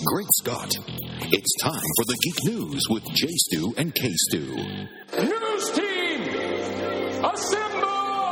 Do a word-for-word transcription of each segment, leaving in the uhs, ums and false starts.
Great Scott. It's time for the Geek News with J. Stu and K. Stu. News team, assemble!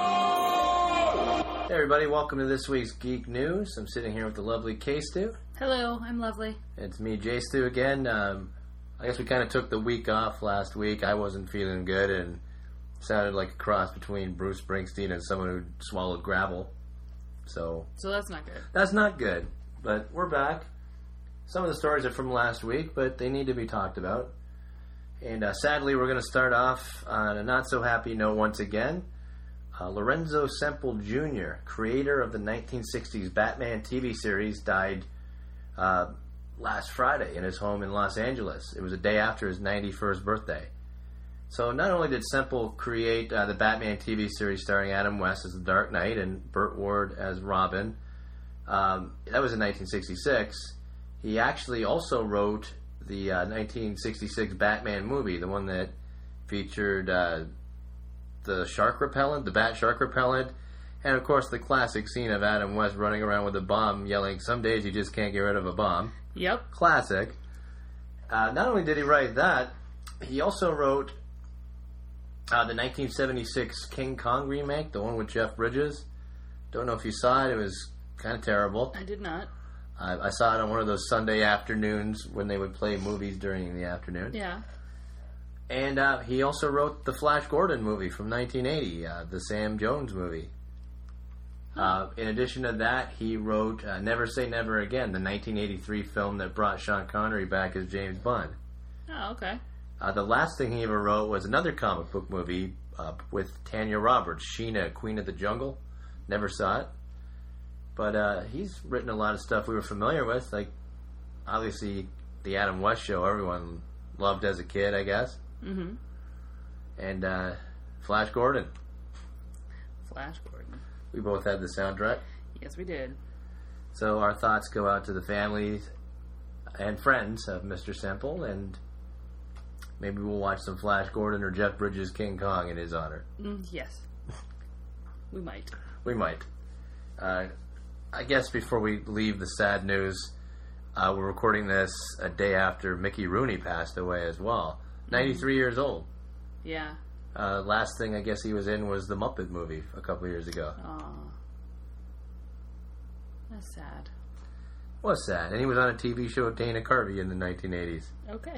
Hey everybody, welcome to this week's Geek News. I'm sitting here with the lovely K. Stu. Hello, I'm lovely. It's me, J. Stu, again. Um, I guess we kind of took the week off last week. I wasn't feeling good and sounded like a cross between Bruce Springsteen and someone who swallowed gravel. So, So that's not good. That's not good, but we're back. Some of the stories are from last week, but they need to be talked about. And uh, sadly, we're going to start off on a not-so-happy note once again. Uh, Lorenzo Semple Junior, creator of the nineteen sixties Batman T V series, died uh, last Friday in his home in Los Angeles. It was a day after his ninety-first birthday. So not only did Semple create uh, the Batman T V series starring Adam West as the Dark Knight and Burt Ward as Robin, um, that was in nineteen sixty-six, he actually also wrote the uh, nineteen sixty-six Batman movie, the one that featured uh, the shark repellent, the bat shark repellent, and of course the classic scene of Adam West running around with a bomb yelling, "Some days you just can't get rid of a bomb." Yep. Classic. Uh, not only did he write that, he also wrote uh, the nineteen seventy-six King Kong remake, the one with Jeff Bridges. Don't know if you saw it. It was kind of terrible. I did not. I, I saw it on one of those Sunday afternoons when they would play movies during the afternoon. Yeah. And uh, he also wrote the Flash Gordon movie from nineteen eighty, uh, the Sam Jones movie. Uh, in addition to that, he wrote uh, Never Say Never Again, the nineteen eighty-three film that brought Sean Connery back as James Bond. Oh, okay. Uh, the last thing he ever wrote was another comic book movie uh, with Tanya Roberts, Sheena, Queen of the Jungle. Never saw it. But uh, he's written a lot of stuff we were familiar with, like, obviously, the Adam West Show, everyone loved as a kid, I guess. Mm-hmm. And uh, Flash Gordon. Flash Gordon. We both had the soundtrack. Yes, we did. So our thoughts go out to the families and friends of Mister Semple, and maybe we'll watch some Flash Gordon or Jeff Bridges' King Kong in his honor. Mm, yes. We might. We might. Uh, I guess before we leave the sad news, uh, we're recording this a day after Mickey Rooney passed away as well. ninety-three mm-hmm. years old. Yeah. Uh, last thing I guess he was in was the Muppet movie a couple years ago. Aw. That's sad. Was sad. And he was on a T V show with Dana Carvey in the nineteen eighties. Okay.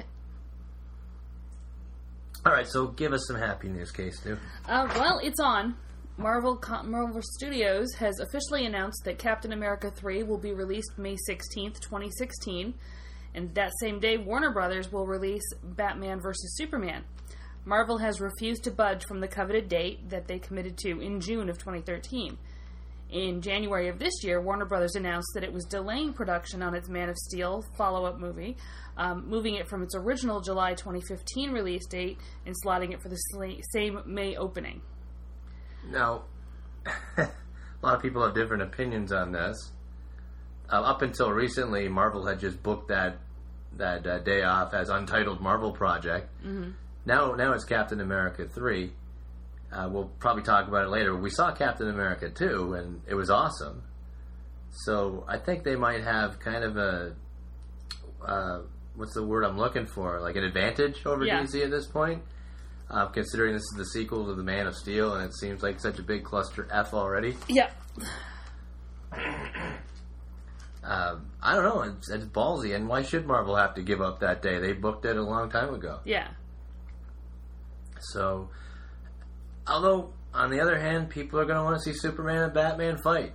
Alright, so give us some happy news, Case, Stu. Uh, well, it's on. Marvel Marvel Studios has officially announced that Captain America three will be released May sixteenth, twenty sixteen. And that same day, Warner Brothers will release Batman versus Superman. Marvel has refused to budge from the coveted date that they committed to in June of twenty thirteen. In January of this year, Warner Brothers announced that it was delaying production on its Man of Steel follow-up movie, um, moving it from its original July twenty fifteen release date and slotting it for the sl- same May opening. Now, a lot of people have different opinions on this. Uh, up until recently, Marvel had just booked that that uh, day off as Untitled Marvel Project. Mm-hmm. Now, now it's Captain America three. Uh, we'll probably talk about it later. We saw Captain America two, and it was awesome. So I think they might have kind of a uh, what's the word I'm looking for? Like an advantage over yeah. D C at this point. Uh, considering this is the sequel to the Man of Steel, and it seems like such a big cluster F already. Yeah. Uh, I don't know. It's, it's ballsy, and why should Marvel have to give up that day? They booked it a long time ago. Yeah. So, although, on the other hand, people are going to want to see Superman and Batman fight.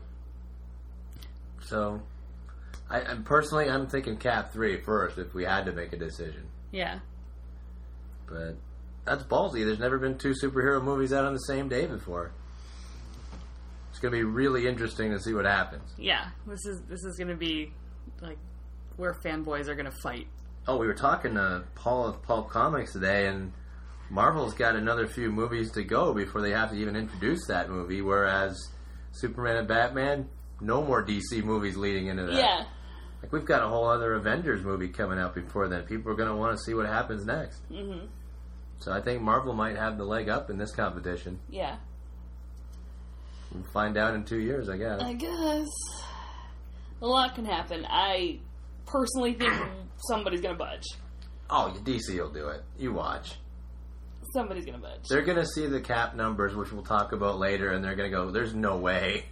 So, I, I'm personally, I'm thinking Cap three first if we had to make a decision. Yeah. But that's ballsy. There's never been two superhero movies out on the same day before. It's going to be really interesting to see what happens. Yeah, this is this is going to be like where fanboys are going to fight. Oh, we were talking to Paul of Pulp Comics today, and Marvel's got another few movies to go before they have to even introduce that movie, whereas Superman and Batman, no more D C movies leading into that. Yeah. Like, we've got a whole other Avengers movie coming out before then. People are going to want to see what happens next. Mm-hmm. So I think Marvel might have the leg up in this competition. Yeah. We'll find out in two years, I guess. I guess. A lot can happen. I personally think somebody's going to budge. Oh, D C will do it. You watch. Somebody's going to budge. They're going to see the cap numbers, which we'll talk about later, and they're going to go, there's no way.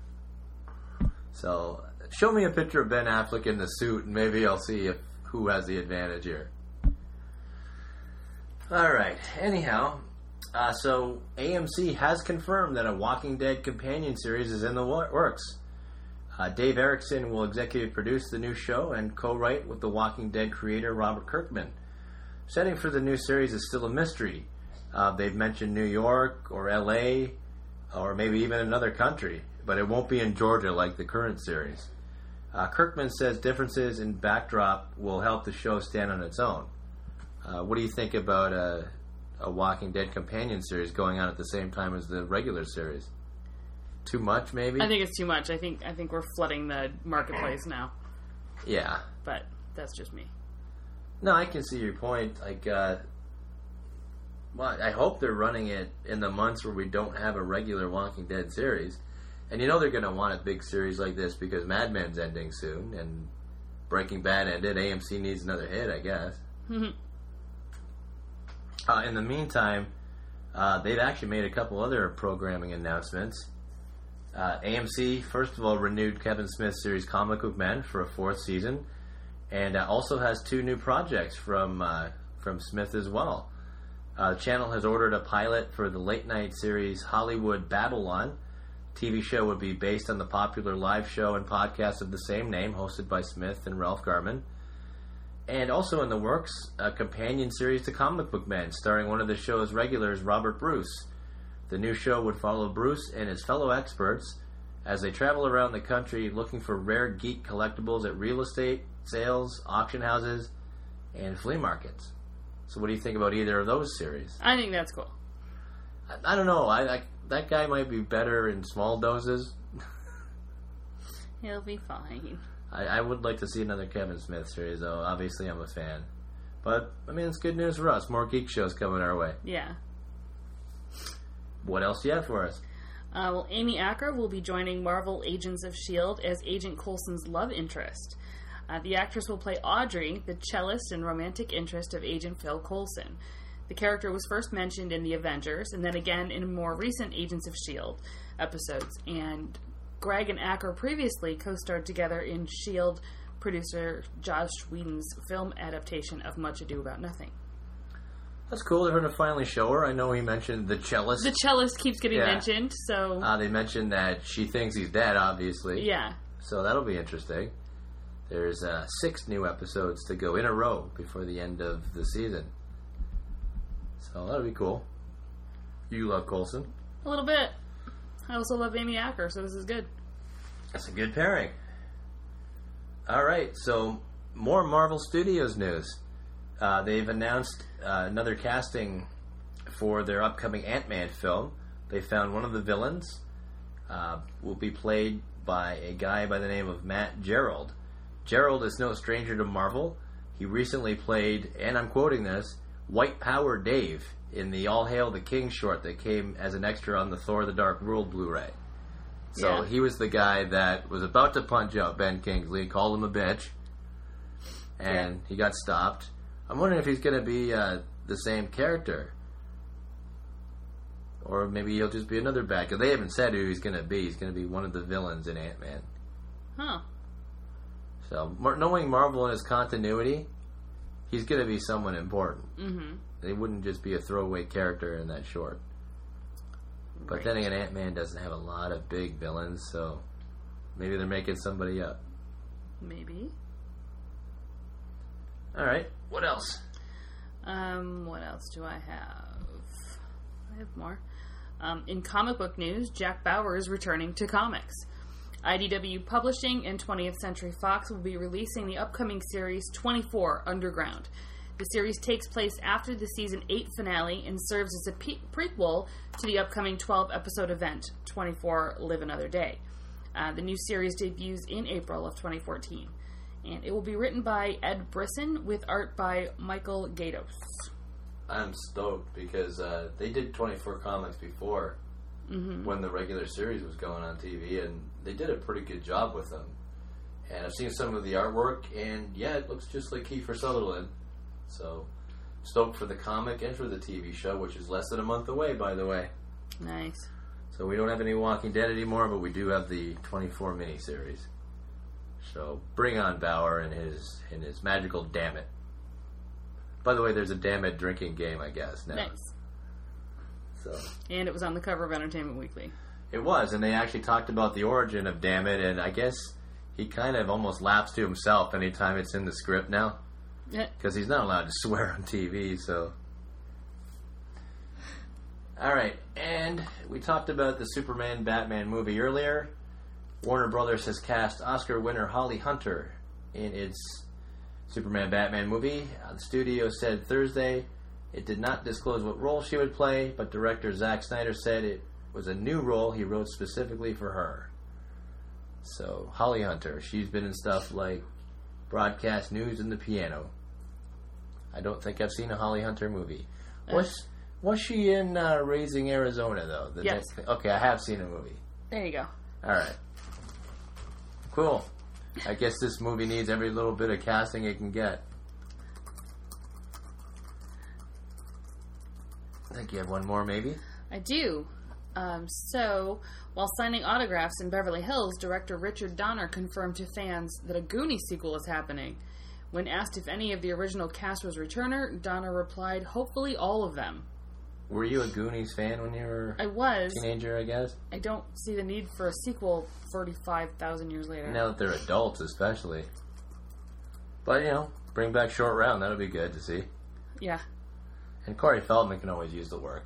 So, show me a picture of Ben Affleck in the suit, and maybe I'll see if who has the advantage here. Alright, anyhow, uh, so A M C has confirmed that a Walking Dead companion series is in the works. Uh, Dave Erickson will executive produce the new show and co-write with the Walking Dead creator Robert Kirkman. Setting for the new series is still a mystery. Uh, they've mentioned New York or L A or maybe even another country, but it won't be in Georgia like the current series. Uh, Kirkman says differences in backdrop will help the show stand on its own. Uh, what do you think about a, a Walking Dead companion series going on at the same time as the regular series? Too much, maybe? I think it's too much. I think I think we're flooding the marketplace now. Yeah. But that's just me. No, I can see your point. Like, uh, well, I hope they're running it in the months where we don't have a regular Walking Dead series. And you know they're going to want a big series like this because Mad Men's ending soon, and Breaking Bad ended. A M C needs another hit, I guess. uh, in the meantime, uh, they've actually made a couple other programming announcements. Uh, A M C, first of all, renewed Kevin Smith's series Comic Book Men for a fourth season. And uh, also has two new projects from uh, from Smith as well. Uh, the channel has ordered a pilot for the late-night series Hollywood Babylon. T V show would be based on the popular live show and podcast of the same name, hosted by Smith and Ralph Garman. And also in the works, a companion series to Comic Book Men, starring one of the show's regulars, Robert Bruce. The new show would follow Bruce and his fellow experts as they travel around the country looking for rare geek collectibles at real estate, sales, auction houses, and flea markets. So what do you think about either of those series? I think that's cool. I, I don't know. I, I that guy might be better in small doses. He'll be fine. I, I would like to see another Kevin Smith series, though. Obviously, I'm a fan. But, I mean, it's good news for us. More geek shows coming our way. Yeah. What else do you have for us? Uh, well, Amy Acker will be joining Marvel Agents of S H I E L D as Agent Coulson's love interest. Uh, the actress will play Audrey, the cellist and romantic interest of Agent Phil Coulson. The character was first mentioned in The Avengers, and then again in more recent Agents of S H I E L D episodes. And Greg and Acker previously co-starred together in S H I E L D producer Joss Whedon's film adaptation of Much Ado About Nothing. That's cool. They're going to finally show her. I know he mentioned the cellist. The cellist keeps getting yeah. mentioned, so... Uh, they mentioned that she thinks he's dead, obviously. Yeah. So that'll be interesting. There's uh, six new episodes to go in a row before the end of the season. So that'll be cool. You love Coulson? A little bit. I also love Amy Acker, so this is good. That's a good pairing. All right, so more Marvel Studios news. Uh, they've announced uh, another casting for their upcoming Ant-Man film. They found one of the villains uh, will be played by a guy by the name of Matt Gerald. Gerald is no stranger to Marvel. He recently played, and I'm quoting this, White Power Dave in the All Hail the King short that came as an extra on the Thor the Dark World Blu-ray. So yeah. he was the guy that was about to punch out Ben Kingsley, called him a bitch, and yeah. he got stopped. I'm wondering if he's going to be uh, the same character. Or maybe he'll just be another bad guy. They haven't said who he's going to be. He's going to be one of the villains in Ant-Man. Huh. So, knowing Marvel and his continuity, he's going to be someone important. Mm-hmm. They wouldn't just be a throwaway character in that short. But right. then again, Ant-Man doesn't have a lot of big villains, so maybe they're making somebody up. Maybe. Alright, what else? Um, what else do I have? I have more. Um, in comic book news, Jack Bauer is returning to comics. I D W Publishing and twentieth Century Fox will be releasing the upcoming series twenty-four Underground. The series takes place after the season eight finale and serves as a pe- prequel to the upcoming twelve-episode event, twenty-four Live Another Day. Uh, the new series debuts in April of twenty fourteen. And it will be written by Ed Brisson with art by Michael Gaydos. I'm stoked because uh, they did twenty-four comics before mm-hmm. when the regular series was going on T V, and they did a pretty good job with them. And I've seen some of the artwork, and yeah, it looks just like Kiefer Sutherland. So, stoked for the comic and for the T V show, which is less than a month away, by the way. Nice. So we don't have any Walking Dead anymore, but we do have the twenty-four miniseries. So bring on Bauer and his and his magical damn it. By the way, there's a damn it drinking game, I guess, now. Nice. So And it was on the cover of Entertainment Weekly. it was, and they actually talked about the origin of damn it, and I guess he kind of almost laughs to himself anytime it's in the script now. Yeah. Because he's not allowed to swear on T V, so... Alright, and we talked about the Superman-Batman movie earlier. Warner Brothers has cast Oscar winner Holly Hunter in its Superman-Batman movie. Uh, the studio said Thursday it did not disclose what role she would play, but director Zack Snyder said it was a new role he wrote specifically for her. So, Holly Hunter, she's been in stuff like Broadcast News and The Piano. I don't think I've seen a Holly Hunter movie. Was was she in uh, Raising Arizona, though? The Yes. next, okay, I have seen a movie. There you go. Alright. Cool. I guess this movie needs every little bit of casting it can get. I think you have one more, maybe? I do. Um, so, while signing autographs in Beverly Hills, director Richard Donner confirmed to fans that a Goonies sequel is happening. When asked if any of the original cast was returner, Donner replied, hopefully all of them. Were you a Goonies fan when you were I was. a teenager, I guess? I don't see the need for a sequel forty-five thousand years later. Now that they're adults, especially. But, you know, bring back Short Round. That'll be good to see. Yeah. And Corey Feldman can always use the work.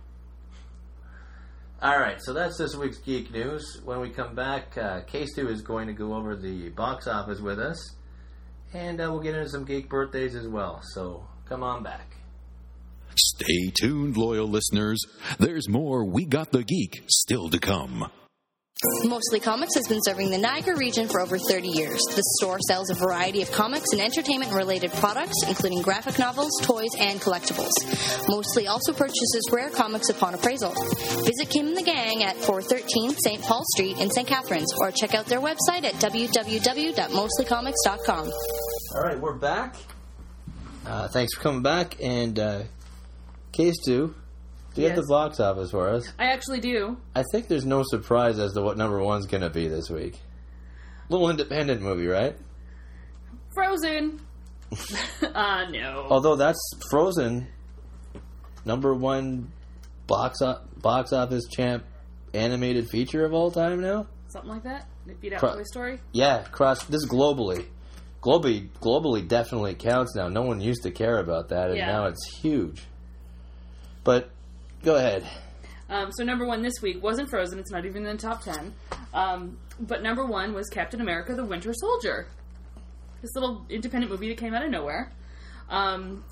Alright, so that's this week's Geek News. When we come back, uh, K Stu is going to go over the box office with us. And uh, we'll get into some geek birthdays as well. So, come on back. Stay tuned, loyal listeners. There's more We Got the Geek still to come. Mostly Comics has been serving the Niagara region for over thirty years. The store sells a variety of comics and entertainment-related products, including graphic novels, toys, and collectibles. Mostly also purchases rare comics upon appraisal. Visit Kim and the Gang at four thirteen Saint Paul Street in Saint Catharines, or check out their website at w w w dot mostly comics dot com. Alright, we're back. Uh, thanks for coming back. And, uh, K Stu, do you Yes. have the box office for us? I actually do. I think there's no surprise as to what number one's going to be this week. Little independent movie, right? Frozen. uh, no. Although that's Frozen, number one box o- box office champ animated feature of all time now. Something like that? It beat out Cro- Toy Story? Yeah, cross this globally, globally, globally definitely counts now. No one used to care about that, and Yeah. now it's huge. But go ahead. Um, so number one this week wasn't Frozen. It's not even in the top ten. Um, but number one was Captain America: The Winter Soldier. This little independent movie that came out of nowhere. Um,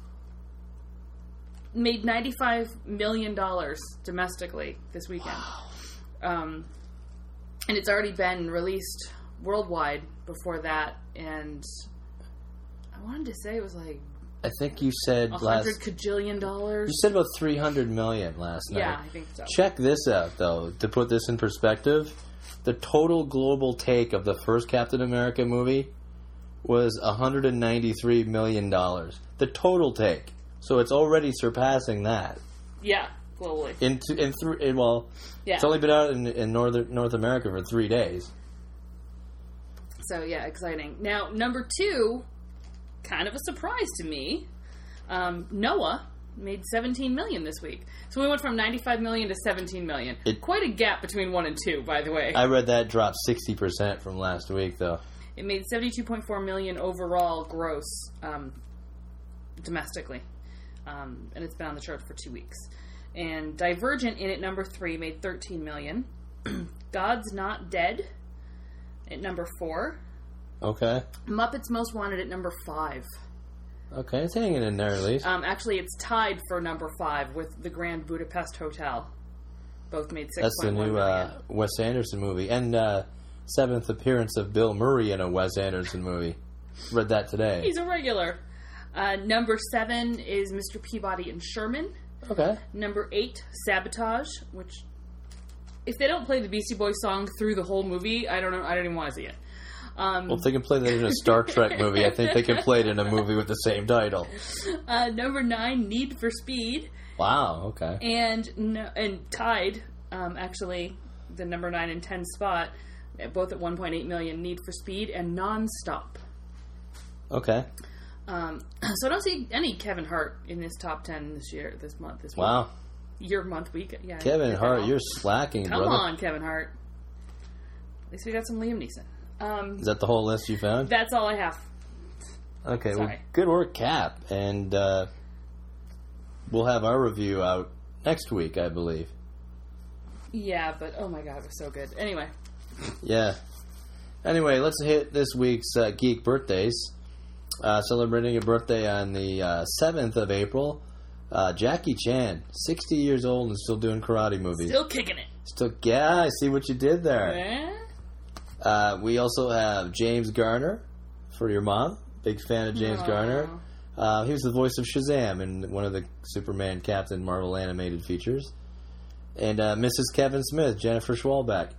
made ninety-five million dollars domestically this weekend. Um, and it's already been released worldwide before that. And I wanted to say it was like I think you said a last. hundred cajillion dollars. You said about three hundred million last night. Yeah, I think so. Check this out, though, to put this in perspective. The total global take of the first Captain America movie was one hundred ninety-three million dollars. The total take. So it's already surpassing that. Yeah, globally. In, th- in, th- in Well, Yeah. it's only been out in, in North, North America for three days. So, yeah, exciting. Now, number two, kind of a surprise to me, um, Noah made seventeen million dollars this week. So we went from ninety-five million dollars to seventeen million dollars. It- Quite a gap between one and two, by the way. I read that dropped sixty percent from last week, though. It made seventy-two point four million dollars overall gross um, domestically. Um, and it's been on the charts for two weeks. And Divergent in at number three made thirteen million dollars. God's Not Dead at number four. Okay. Muppets Most Wanted at number five. Okay, it's hanging in there at least. Um, actually, it's tied for number five with The Grand Budapest Hotel. Both made six. That's the new uh, Wes Anderson movie. And uh, seventh appearance of Bill Murray in a Wes Anderson movie. Read that today. He's a regular. Uh, number seven is Mister Peabody and Sherman. Okay. Number eight, Sabotage, which, if they don't play the Beastie Boys song through the whole movie, I don't know. I don't even want to see it. Um, Well, if they can play that in a Star Trek movie, I think they can play it in a movie with the same title. uh, number nine, Need for Speed. Wow, okay. And no, and tied, um, actually, the number nine and ten spot, both at one point eight million, Need for Speed and Non-Stop. Okay. Um, so I don't see any Kevin Hart in this top ten this year, this month, this Wow. week. Year, month, week. Yeah. Kevin if Hart, at all. you're slacking, Come brother. on, Kevin Hart. At least we got some Liam Neeson. Um, Is that the whole list you found? that's all I have. Okay, well, Sorry. good work, Cap. And uh, we'll have our review out next week, I believe. Yeah, but oh my god, it was so good. Anyway, Yeah. Anyway, let's hit this week's uh, geek birthdays. Uh, celebrating a birthday on the uh, seventh of April, uh, Jackie Chan, sixty years old and still doing karate movies. still kicking it. Still, yeah, I see what you did there. Eh? Uh, we also have James Garner for your mom. Big fan of James Aw. Garner. Uh, he was the voice of Shazam in one of the Superman Captain Marvel animated features. And uh, Missus Kevin Smith, Jennifer Schwalbach.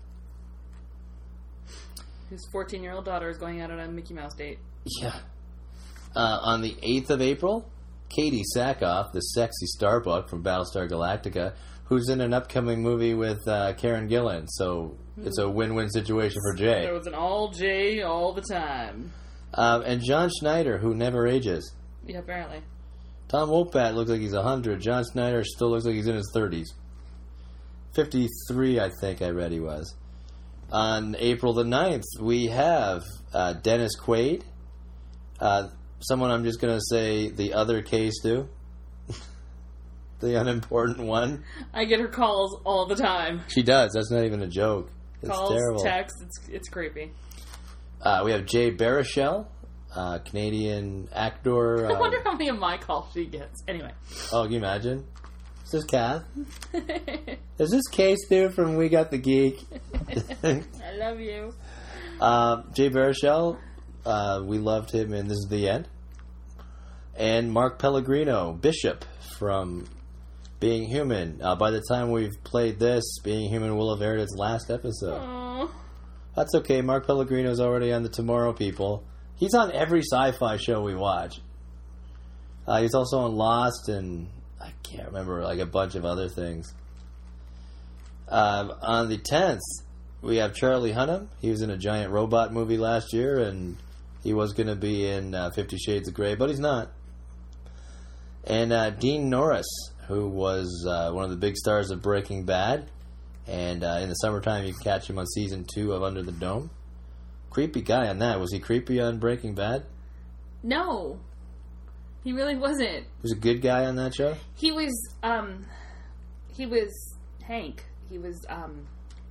His fourteen-year-old daughter is going out on a Mickey Mouse date. Yeah. Uh, on the eighth of April, Katie Sackhoff, the sexy Starbuck from Battlestar Galactica, who's in an upcoming movie with uh, Karen Gillan. So it's a win-win situation for Jay. There was an all J all the time. Um, and John Schneider, who never ages. Yeah, apparently. Tom Wopat looks like he's one hundred. John Schneider still looks like he's in his thirties. fifty-three, I think I read he was. On April the ninth, we have uh, Dennis Quaid. Uh, someone I'm just going to say the other case to. The unimportant one. I get her calls all the time. She does. That's not even a joke. It's calls, terrible. texts, it's, it's creepy. Uh, we have Jay Baruchel, uh, Canadian actor. I Uh, wonder how many of my calls she gets. Anyway. oh, can you imagine? Is this Kath? Is this Case dude from We Got the Geek? I love you. uh, Jay Baruchel, uh, we loved him in This Is the End. And Mark Pellegrino, Bishop from Being Human. Uh, by the time we've played this, Being Human will have aired its last episode. Aww. That's okay. Mark Pellegrino's already on the Tomorrow People. He's on every sci-fi show we watch. Uh, he's also on Lost and I can't remember, like a bunch of other things. Um, on the tenth, we have Charlie Hunnam. He was in a giant robot movie last year, and he was going to be in uh, Fifty Shades of Grey, but he's not. And uh, Dean Norris, who was uh, one of the big stars of Breaking Bad. And uh, in the summertime, you can catch him on season two of Under the Dome. Creepy guy on that. Was he creepy on Breaking Bad? No. He really wasn't. He was a good guy on that show? He was, um, he was Hank. He was, um,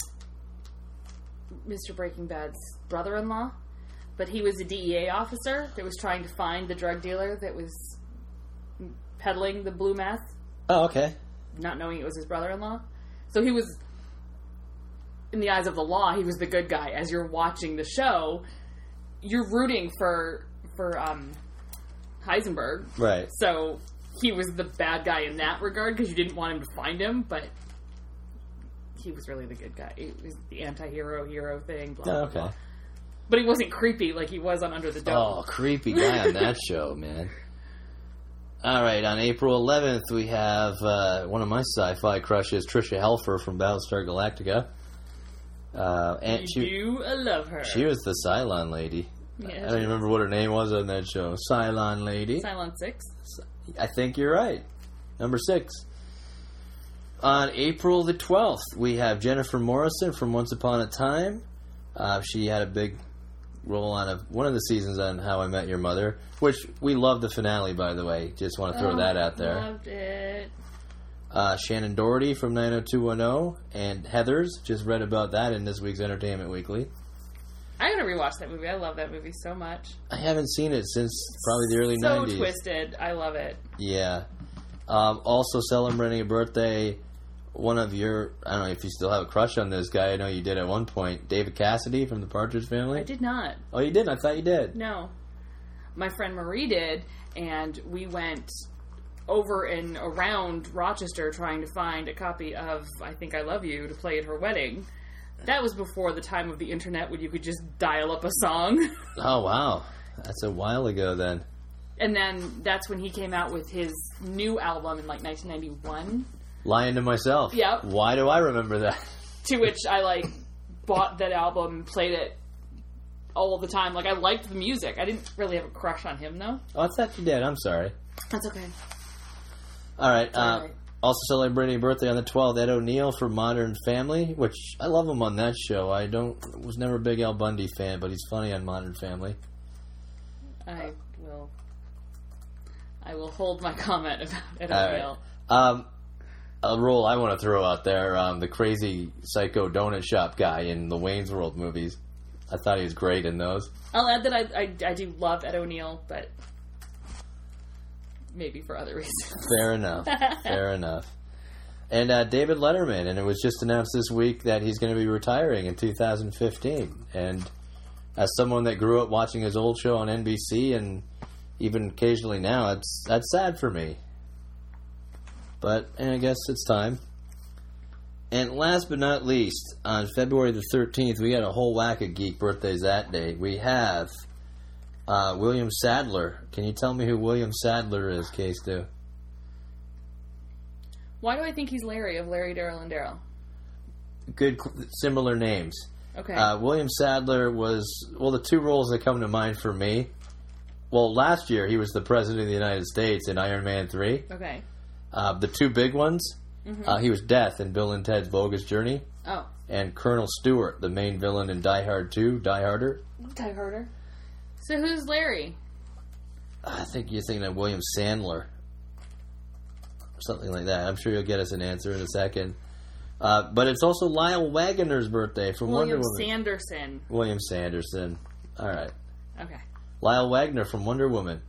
Mister Breaking Bad's brother-in-law. But he was a D E A officer that was trying to find the drug dealer that was peddling the blue meth, Oh, okay. not knowing it was his brother-in-law. So he was, in the eyes of the law, he was the good guy. As you're watching the show, you're rooting for, for, um, Heisenberg. Right. So he was the bad guy in that regard because you didn't want him to find him, but he was really the good guy. It was the anti-hero hero thing. Blah, Oh, blah, okay. blah. But he wasn't creepy like he was on Under the Dome. Oh, creepy guy on that show, man. All right, on April eleventh, we have uh, one of my sci-fi crushes, Tricia Helfer from Battlestar Galactica. Uh, and you she, do love her. she was the Cylon lady. Yeah, I she don't even remember what her name was on that show. Cylon lady. Cylon six. I think you're right. Number six. On April the twelfth, we have Jennifer Morrison from Once Upon a Time. Uh, she had a big role on a, one of the seasons on How I Met Your Mother, which we love the finale, by the way. Just want to throw Oh, that out there. Loved it. Uh, Shannon Doherty from nine oh two one oh and Heathers. Just read about that in this week's Entertainment Weekly. I gotta rewatch that movie. I love that movie so much. I haven't seen it since probably the early So nineties. twisted. I love it. Yeah. Um, also celebrating a birthday, one of your, I don't know if you still have a crush on this guy. I know you did at one point. David Cassidy from the Partridge Family. I did not. Oh, you did? I thought you did. No. My friend Marie did, and we went over and around Rochester trying to find a copy of I Think I Love You to play at her wedding. That was before the time of the internet when you could just dial up a song. Oh, wow. That's a while ago then. And then that's when he came out with his new album in like nineteen ninety-one. Lying to myself. Yep. Why do I remember that? To which I like bought that album and played it all the time. Like I liked the music. I didn't really have a crush on him though. Oh, I thought you did. I'm sorry. That's okay. All right. Uh, all right. Also celebrating a birthday on the twelfth, Ed O'Neill from Modern Family, which I love him on that show. I don't was never a big Al Bundy fan, but he's funny on Modern Family. I will. I will hold my comment about Ed All O'Neill. right. Um, a role I want to throw out there: um, the crazy psycho donut shop guy in the Wayne's World movies. I thought he was great in those. I'll add that I I, I do love Ed O'Neill, but maybe for other reasons. Fair enough. Fair enough. And uh, David Letterman, and it was just announced this week that he's going to be retiring in two thousand fifteen. And as someone that grew up watching his old show on N B C, and even occasionally now, it's that's sad for me. But and I guess it's time. And last but not least, on February the thirteenth, we got a whole whack of geek birthdays that day. We have uh, William Sadler. Can you tell me who William Sadler is, Case Do? Why do I think he's Larry of Larry, Daryl, and Daryl? Good, similar names. Okay. Uh, William Sadler was, well, the two roles that come to mind for me. Well, last year he was the President of the United States in Iron Man three. Okay. Uh, the two big ones, mm-hmm. uh, he was Death in Bill and Ted's Bogus Journey. Oh. And Colonel Stewart, the main villain in Die Hard two, Die Harder. Die Harder. So who's Larry? I think you're thinking of William Sandler. Something like that. I'm sure you'll get us an answer in a second. Uh, but it's also Lyle Waggoner's birthday from William Wonder Woman. Sanderson. William Sanderson. All right. Okay. Lyle Waggoner from Wonder Woman.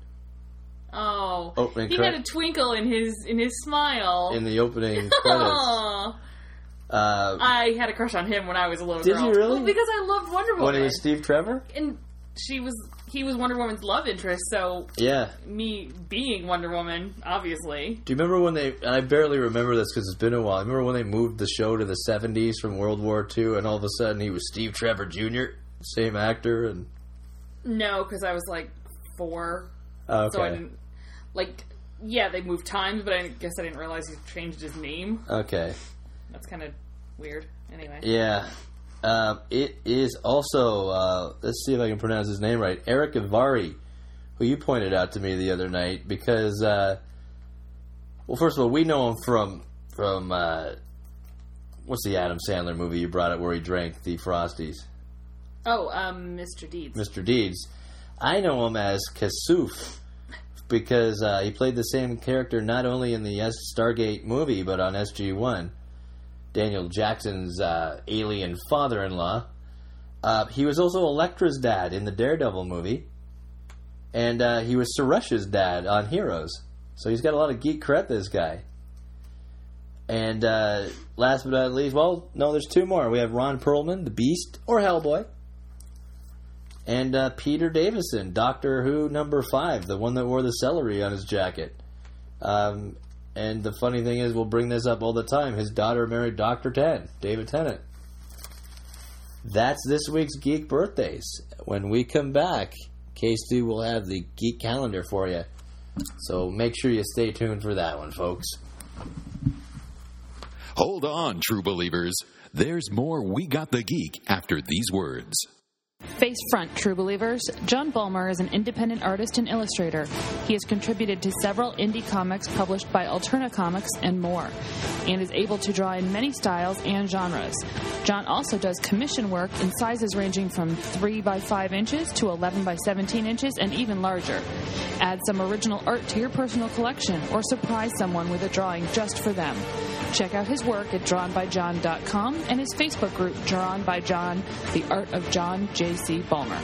Oh, Opening he cre- had a twinkle in his in his smile in the opening credits. Uh, I had a crush on him when I was a little did girl. you really? Well, because I loved Wonder Woman. When he was Steve Trevor? And she was he was Wonder Woman's love interest, so yeah. Me being Wonder Woman, obviously. Do you remember when they, and I barely remember this because it's been a while, I remember when they moved the show to the seventies from World War Two and all of a sudden he was Steve Trevor Junior? Same actor? and No, because I was like four. Oh, okay. So I didn't, like, yeah, they moved times, but I guess I didn't realize he changed his name. Okay. That's kind of weird. Anyway. Yeah. Um, it is also, uh, let's see if I can pronounce his name right, Eric Avari, who you pointed out to me the other night, because, uh, well, first of all, we know him from, from uh, what's the Adam Sandler movie you brought up where he drank the Frosties? Oh, um, Mister Deeds. Mister Deeds. I know him as Kasuf, because uh, he played the same character not only in the Stargate movie, but on S G one. Daniel Jackson's uh, alien father-in-law. Uh, he was also Elektra's dad in the Daredevil movie. And uh, he was Suresh's dad on Heroes. So he's got a lot of geek cred, this guy. And uh, last but not least, well, no, there's two more. We have Ron Perlman, the Beast, or Hellboy. And uh, Peter Davison, Doctor Who number five, the one that wore the celery on his jacket. Um... And the funny thing is, we'll bring this up all the time. His daughter married Doctor Ten, David Tennant. That's this week's Geek Birthdays. When we come back, K C will have the Geek Calendar for you. So make sure you stay tuned for that one, folks. Hold on, true believers. There's more We Got the Geek after these words. Face front, true believers. John Bulmer is an independent artist and illustrator. He has contributed to several indie comics published by Alterna Comics and more, and is able to draw in many styles and genres. John also does commission work in sizes ranging from three by five inches to eleven by seventeen inches and even larger. Add some original art to your personal collection or surprise someone with a drawing just for them. Check out his work at drawn by john dot com and his Facebook group, Drawn by John, The Art of John J C. Bulmer.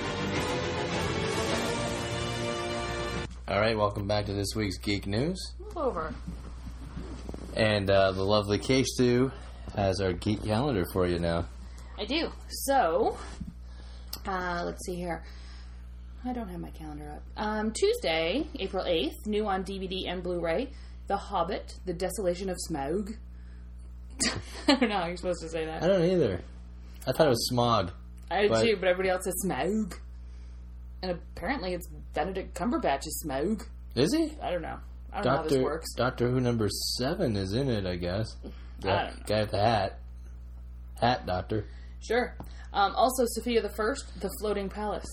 All right, welcome back to this week's Geek News. Move over. And uh, the lovely K Stu has our Geek Calendar for you now. I do. So, uh, let's see here. I don't have my calendar up. Um, Tuesday, April eighth, new on D V D and Blu-ray, The Hobbit, The Desolation of Smaug. I don't know how you're supposed to say that. I don't either. I thought it was Smog. I did but... too, but everybody else says Smaug. And apparently it's Benedict Cumberbatch is Smaug. Is he? I don't know. I don't Doctor, know how this works. Doctor Who number seven is in it, I guess. The I don't know. guy with the hat. Hat Doctor. Sure. Um, also, Sophia the First, The Floating Palace.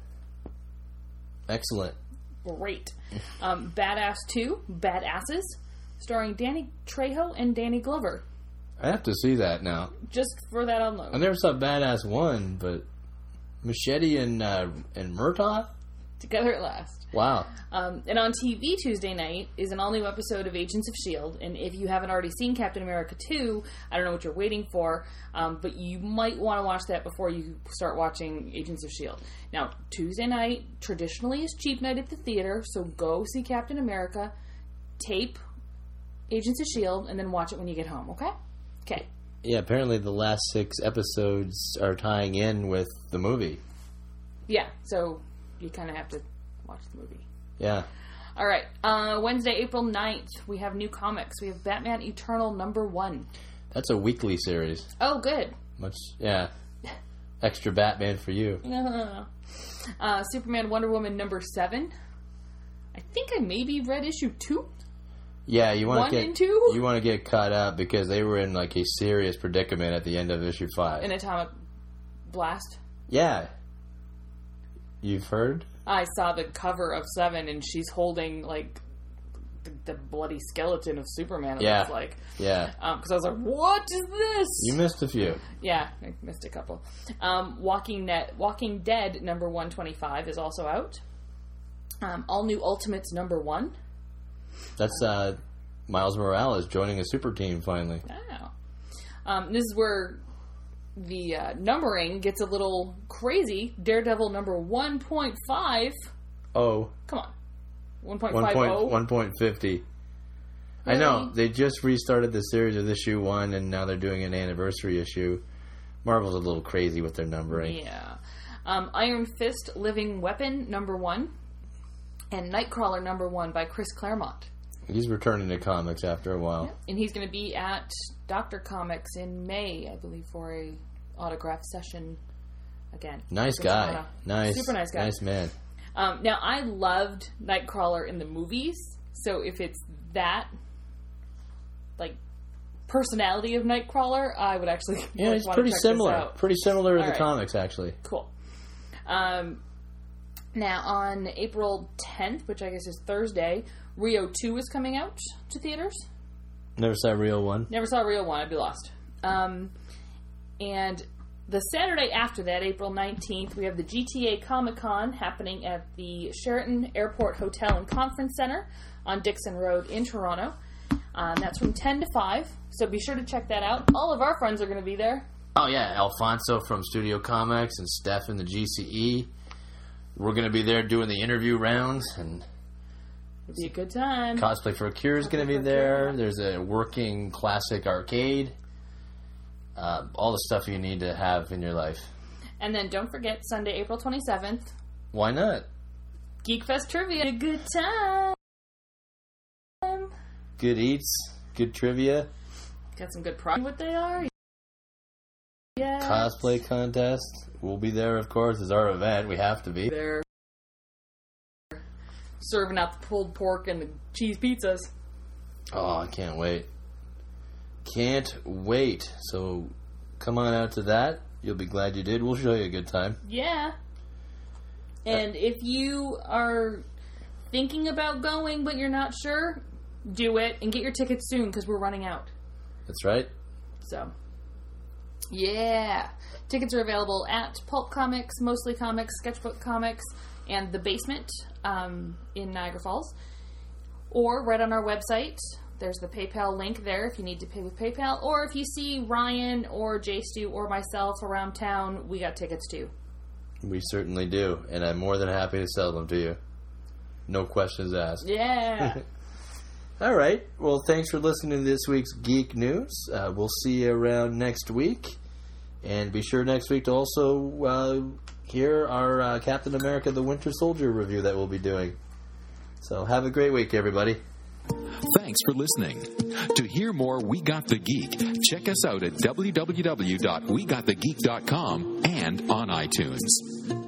Excellent. Great. Um, Badass two, Badasses, starring Danny Trejo and Danny Glover. I have to see that now. Just for that alone. I never saw Badass one, but Machete and uh, and Murtaugh? Together at last. Wow. Um, and on T V Tuesday night is an all-new episode of Agents of S H I E L D. And if you haven't already seen Captain America two, I don't know what you're waiting for, um, but you might want to watch that before you start watching Agents of S H I E L D. Now, Tuesday night traditionally is cheap night at the theater, so go see Captain America, tape Agents of S H I E L D, and then watch it when you get home, okay? Okay. Yeah, apparently the last six episodes are tying in with the movie. Yeah, so you kind of have to watch the movie. Yeah. All right. Uh, Wednesday, April ninth, we have new comics. We have Batman Eternal number one. That's a weekly series. Oh, good. Much, yeah. Extra Batman for you. uh, Superman Wonder Woman number seven. I think I maybe read issue two. Yeah, you want One to get and two? you want to get caught up because they were in like a serious predicament at the end of issue five. An atomic blast. Yeah. You've heard? I saw the cover of seven, and she's holding like the, the bloody skeleton of Superman. It Yeah. looks like. Yeah. Because um, I was like, "What is this?" You missed a few. Yeah, I missed a couple. Um, Walking Net, Walking Dead number one twenty-five is also out. Um, All New Ultimates number one. That's uh, Miles Morales joining a super team finally. Wow. Um, this is where the uh, numbering gets a little crazy. Daredevil number one point five. Oh. Come on. one point one five oh. one point five oh. I Really? know. They just restarted the series with issue one, and now they're doing an anniversary issue. Marvel's a little crazy with their numbering. Yeah. Um, Iron Fist Living Weapon number one. And Nightcrawler number one by Chris Claremont. He's returning to comics after a while. And he's going to be at Doctor Comics in May, I believe, for a autograph session again. Nice With guy. Toronto. Nice. Super nice guy. Nice man. Um, now, I loved Nightcrawler in the movies, so if it's that, like, personality of Nightcrawler, I would actually Yeah, like, it's wanna pretty check this similar. out. Pretty similar to All the right. comics, actually. Cool. Um, now, on April tenth, which I guess is Thursday, Rio two is coming out to theaters. Never saw a real one. Never saw Rio one, I'd be lost. Um, and the Saturday after that, April nineteenth, we have the G T A Comic-Con happening at the Sheraton Airport Hotel and Conference Center on Dixon Road in Toronto. Um, that's from ten to five, so be sure to check that out. All of our friends are going to be there. Oh, yeah. Alfonso from Studio Comics and Steph in the G C E. We're going to be there doing the interview rounds, and It'll be a good time. Cosplay for a Cure is going to be there. There's a working classic arcade. Uh, all the stuff you need to have in your life. And then don't forget, Sunday, April twenty-seventh, Why not? Geek Fest Trivia. A good time. Good eats, good trivia, Got some good prizes. What they are. Yeah. cosplay contest. We'll be there, of course. It's our event. We have to be. They're serving out the pulled pork and the cheese pizzas. Oh, I can't wait. Can't wait. So come on out to that. You'll be glad you did. We'll show you a good time. Yeah. And if you are thinking about going but you're not sure, do it and get your tickets soon because we're running out. That's right. So, yeah. Tickets are available at Pulp Comics, Mostly Comics, Sketchbook Comics, and The Basement um, in Niagara Falls. Or right on our website. There's the PayPal link there if you need to pay with PayPal. Or if you see Ryan or J Stu or myself around town, we got tickets too. We certainly do. And I'm more than happy to sell them to you. No questions asked. Yeah. All right. Well, thanks for listening to this week's Geek News. Uh, we'll see you around next week. And be sure next week to also uh, hear our uh, Captain America the Winter Soldier review that we'll be doing. So have a great week, everybody. Thanks for listening. To hear more We Got the Geek, check us out at w w w dot we got the geek dot com and on iTunes.